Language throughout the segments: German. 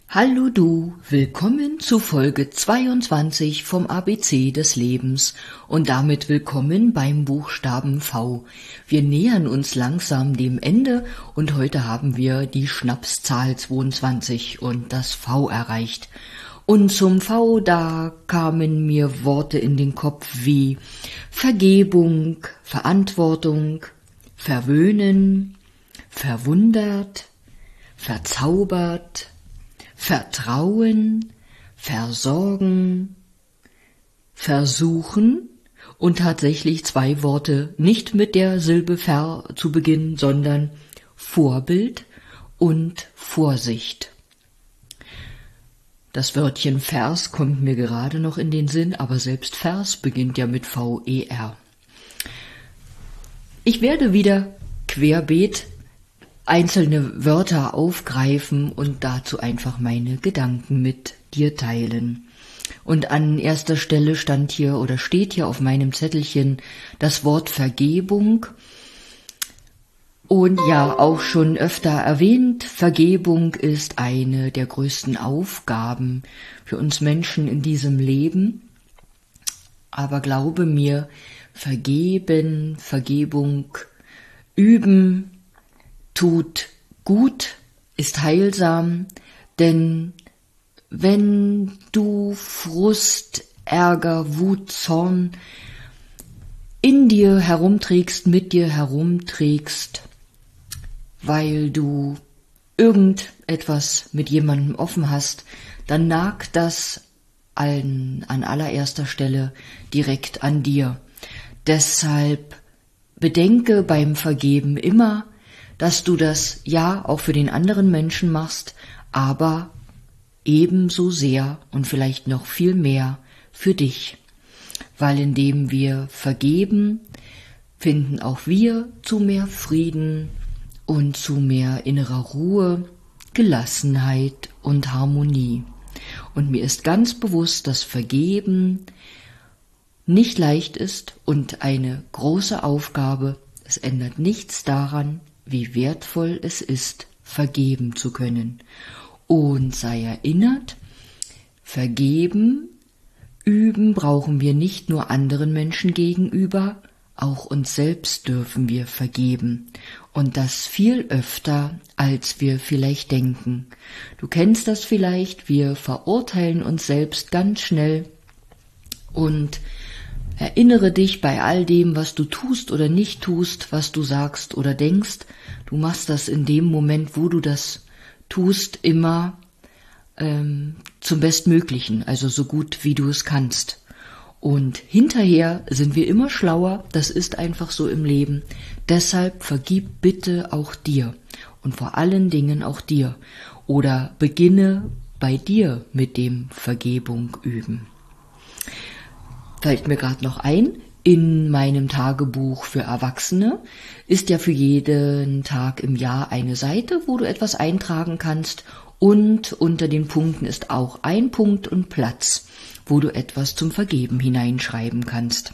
Hallo du, willkommen zu Folge 22 vom ABC des Lebens und damit willkommen beim Buchstaben V. Wir nähern uns langsam dem Ende und heute haben wir die Schnapszahl 22 und das V erreicht. Und zum V, da kamen mir Worte in den Kopf wie Vergebung, Verantwortung, verwöhnen, verwundert, verzaubert, Vertrauen, versorgen, versuchen und tatsächlich 2 Worte nicht mit der Silbe ver zu beginnen, sondern Vorbild und Vorsicht. Das Wörtchen Vers kommt mir gerade noch in den Sinn, aber selbst Vers beginnt ja mit V-E-R. Ich werde wieder querbeet einzelne Wörter aufgreifen und dazu einfach meine Gedanken mit dir teilen. Und an erster Stelle steht hier auf meinem Zettelchen das Wort Vergebung. Und ja, auch schon öfter erwähnt, Vergebung ist eine der größten Aufgaben für uns Menschen in diesem Leben. Aber glaube mir, Vergebung üben, tut gut, ist heilsam, denn wenn du Frust, Ärger, Wut, Zorn in dir herumträgst, mit dir herumträgst, weil du irgendetwas mit jemandem offen hast, dann nagt das an allererster Stelle direkt an dir. Deshalb bedenke beim Vergeben immer, dass du das ja auch für den anderen Menschen machst, aber ebenso sehr und vielleicht noch viel mehr für dich. Weil indem wir vergeben, finden auch wir zu mehr Frieden und zu mehr innerer Ruhe, Gelassenheit und Harmonie. Und mir ist ganz bewusst, dass Vergeben nicht leicht ist und eine große Aufgabe. Es ändert nichts daran, wie wertvoll es ist, vergeben zu können. Und sei erinnert, vergeben, üben brauchen wir nicht nur anderen Menschen gegenüber, auch uns selbst dürfen wir vergeben. Und das viel öfter, als wir vielleicht denken. Du kennst das vielleicht, wir verurteilen uns selbst ganz schnell und erinnere dich bei all dem, was du tust oder nicht tust, was du sagst oder denkst. Du machst das in dem Moment, wo du das tust, immer zum Bestmöglichen, also so gut wie du es kannst. Und hinterher sind wir immer schlauer, das ist einfach so im Leben. Deshalb vergib bitte auch dir und vor allen Dingen auch dir. Oder beginne bei dir mit dem Vergebung üben. Fällt mir gerade noch ein, in meinem Tagebuch für Erwachsene ist ja für jeden Tag im Jahr eine Seite, wo du etwas eintragen kannst und unter den Punkten ist auch ein Punkt und Platz, wo du etwas zum Vergeben hineinschreiben kannst.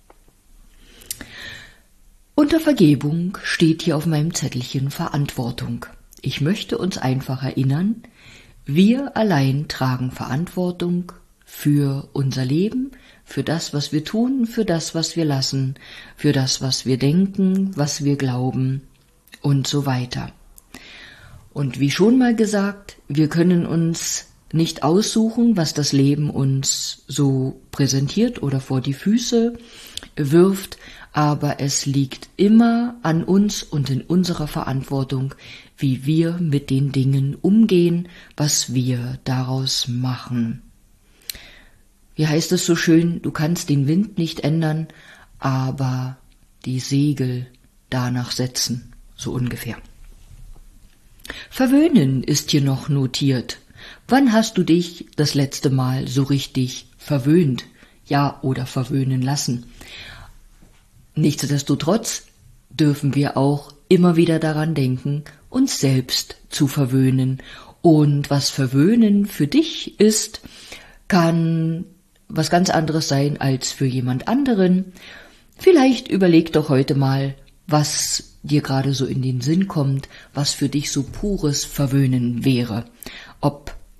Unter Vergebung steht hier auf meinem Zettelchen Verantwortung. Ich möchte uns einfach erinnern, wir allein tragen Verantwortung für unser Leben, für das, was wir tun, für das, was wir lassen, für das, was wir denken, was wir glauben und so weiter. Und wie schon mal gesagt, wir können uns nicht aussuchen, was das Leben uns so präsentiert oder vor die Füße wirft, aber es liegt immer an uns und in unserer Verantwortung, wie wir mit den Dingen umgehen, was wir daraus machen. Wie heißt es so schön, du kannst den Wind nicht ändern, aber die Segel danach setzen, so ungefähr. Verwöhnen ist hier noch notiert. Wann hast du dich das letzte Mal so richtig verwöhnt, ja oder verwöhnen lassen? Nichtsdestotrotz dürfen wir auch immer wieder daran denken, uns selbst zu verwöhnen. Und was Verwöhnen für dich ist, kann was ganz anderes sein als für jemand anderen. Vielleicht überleg doch heute mal, was dir gerade so in den Sinn kommt, was für dich so pures Verwöhnen wäre. Ob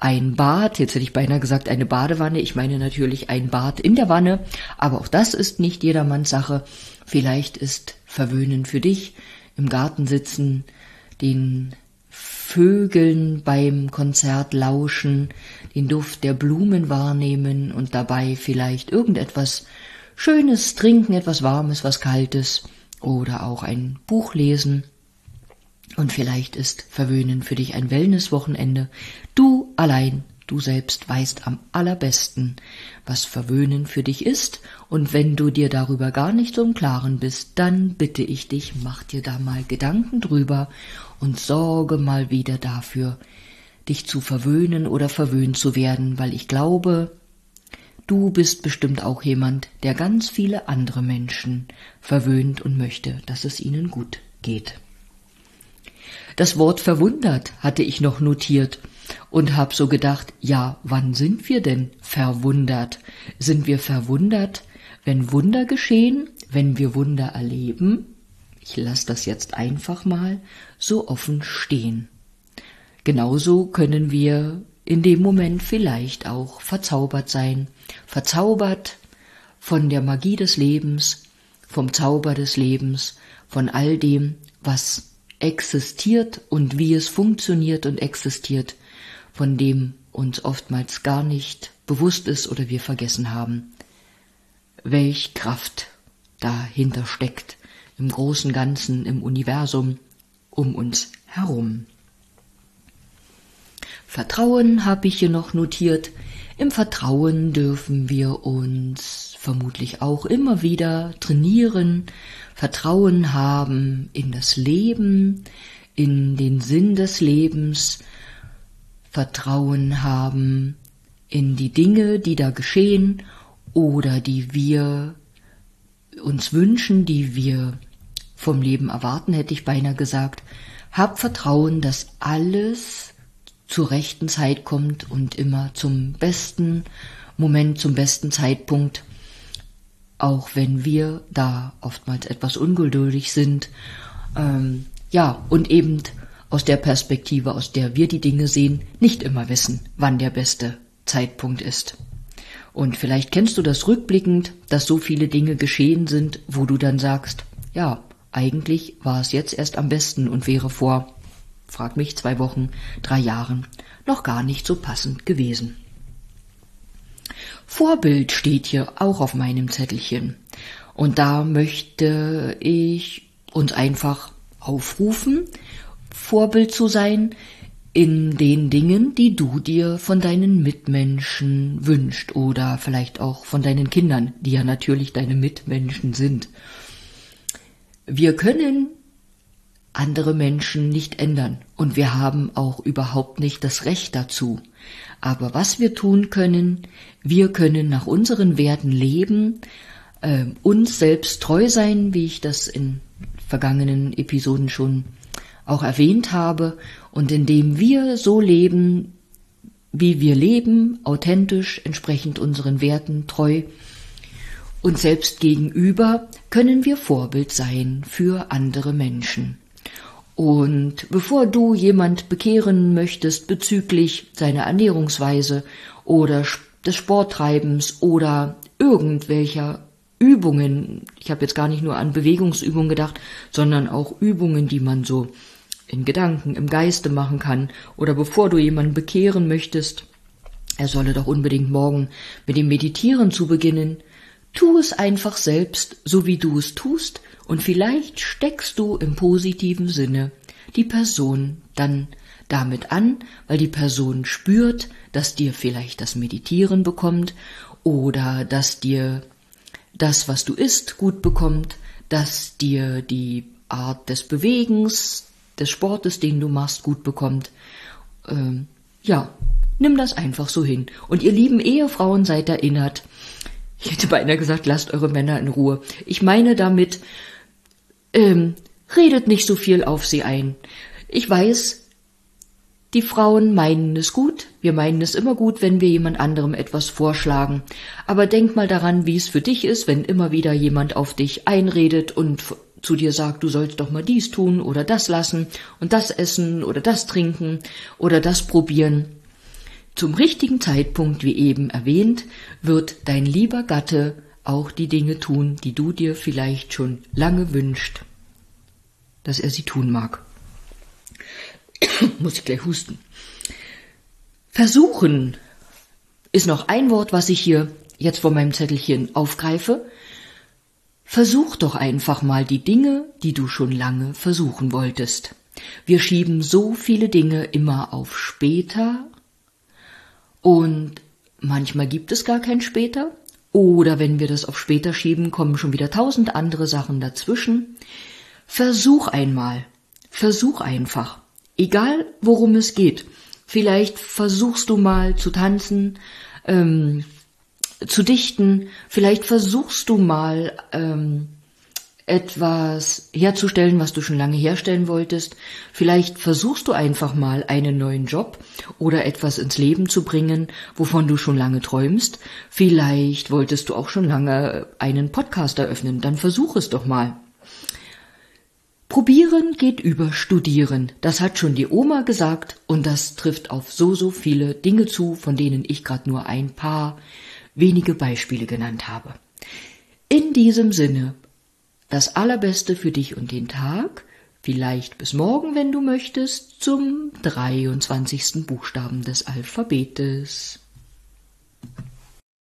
ein Bad, jetzt hätte ich beinahe gesagt eine Badewanne, ich meine natürlich ein Bad in der Wanne, aber auch das ist nicht jedermanns Sache. Vielleicht ist Verwöhnen für dich, im Garten sitzen, den Vögeln beim Konzert lauschen, den Duft der Blumen wahrnehmen und dabei vielleicht irgendetwas Schönes trinken, etwas Warmes, was Kaltes oder auch ein Buch lesen. Und vielleicht ist Verwöhnen für dich ein Wellnesswochenende. Du allein, du selbst weißt am allerbesten, was Verwöhnen für dich ist. Und wenn du dir darüber gar nicht so im Klaren bist, dann bitte ich dich, mach dir da mal Gedanken drüber und sorge mal wieder dafür, dich zu verwöhnen oder verwöhnt zu werden, weil ich glaube, du bist bestimmt auch jemand, der ganz viele andere Menschen verwöhnt und möchte, dass es ihnen gut geht. Das Wort verwundert hatte ich noch notiert und hab so gedacht, ja, wann sind wir denn verwundert? Sind wir verwundert, wenn Wunder geschehen, wenn wir Wunder erleben? Ich lasse das jetzt einfach mal so offen stehen. Genauso können wir in dem Moment vielleicht auch verzaubert sein. Verzaubert von der Magie des Lebens, vom Zauber des Lebens, von all dem, was existiert und wie es funktioniert und existiert, von dem uns oftmals gar nicht bewusst ist oder wir vergessen haben, welch Kraft dahinter steckt, im großen Ganzen, im Universum, um uns herum. Vertrauen habe ich hier noch notiert. Im Vertrauen dürfen wir uns vermutlich auch immer wieder trainieren, Vertrauen haben in das Leben, in den Sinn des Lebens, Vertrauen haben in die Dinge, die da geschehen oder die wir uns wünschen, die wir vom Leben erwarten, hätte ich beinahe gesagt. Hab Vertrauen, dass alles zur rechten Zeit kommt und immer zum besten Moment, zum besten Zeitpunkt, auch wenn wir da oftmals etwas ungeduldig sind. Und eben aus der Perspektive, aus der wir die Dinge sehen, nicht immer wissen, wann der beste Zeitpunkt ist. Und vielleicht kennst du das rückblickend, dass so viele Dinge geschehen sind, wo du dann sagst, ja, eigentlich war es jetzt erst am besten und wäre vor, frag mich, 2 Wochen, 3 Jahren noch gar nicht so passend gewesen. Vorbild steht hier auch auf meinem Zettelchen. Und da möchte ich uns einfach aufrufen, Vorbild zu sein in den Dingen, die du dir von deinen Mitmenschen wünschst oder vielleicht auch von deinen Kindern, die ja natürlich deine Mitmenschen sind. Wir können andere Menschen nicht ändern und wir haben auch überhaupt nicht das Recht dazu. Aber was wir tun können, wir können nach unseren Werten leben, uns selbst treu sein, wie ich das in vergangenen Episoden schon auch erwähnt habe, und indem wir so leben, wie wir leben, authentisch, entsprechend unseren Werten treu, uns selbst gegenüber, können wir Vorbild sein für andere Menschen. Und bevor du jemand bekehren möchtest bezüglich seiner Ernährungsweise oder des Sporttreibens oder irgendwelcher Übungen, ich habe jetzt gar nicht nur an Bewegungsübungen gedacht, sondern auch Übungen, die man so in Gedanken, im Geiste machen kann, oder bevor du jemanden bekehren möchtest, er solle doch unbedingt morgen mit dem Meditieren zu beginnen, tu es einfach selbst, so wie du es tust, und vielleicht steckst du im positiven Sinne die Person dann damit an, weil die Person spürt, dass dir vielleicht das Meditieren bekommt oder dass dir das, was du isst, gut bekommt, dass dir die Art des Bewegens, des Sportes, den du machst, gut bekommt. Nimm das einfach so hin. Und ihr lieben Ehefrauen, seid erinnert, ich hätte beinahe gesagt, lasst eure Männer in Ruhe. Ich meine damit, redet nicht so viel auf sie ein. Ich weiß, die Frauen meinen es gut, wir meinen es immer gut, wenn wir jemand anderem etwas vorschlagen. Aber denk mal daran, wie es für dich ist, wenn immer wieder jemand auf dich einredet und zu dir sagt, du sollst doch mal dies tun oder das lassen und das essen oder das trinken oder das probieren. zum richtigen Zeitpunkt, wie eben erwähnt, wird dein lieber Gatte auch die Dinge tun, die du dir vielleicht schon lange wünschst, dass er sie tun mag. Muss ich gleich husten. Versuchen ist noch ein Wort, was ich hier jetzt von meinem Zettelchen aufgreife. Versuch doch einfach mal die Dinge, die du schon lange versuchen wolltest. Wir schieben so viele Dinge immer auf später und manchmal gibt es gar kein später. Oder wenn wir das auf später schieben, kommen schon wieder 1000 andere Sachen dazwischen. Versuch einmal. Versuch einfach. Egal, worum es geht. Vielleicht versuchst du mal zu tanzen, zu dichten. Vielleicht versuchst du mal etwas herzustellen, was du schon lange herstellen wolltest. Vielleicht versuchst du einfach mal einen neuen Job oder etwas ins Leben zu bringen, wovon du schon lange träumst. Vielleicht wolltest du auch schon lange einen Podcast eröffnen, dann versuch es doch mal. Probieren geht über Studieren. Das hat schon die Oma gesagt und das trifft auf so viele Dinge zu, von denen ich gerade nur ein paar wenige Beispiele genannt habe. In diesem Sinne, das Allerbeste für dich und den Tag, vielleicht bis morgen, wenn du möchtest, zum 23. Buchstaben des Alphabetes.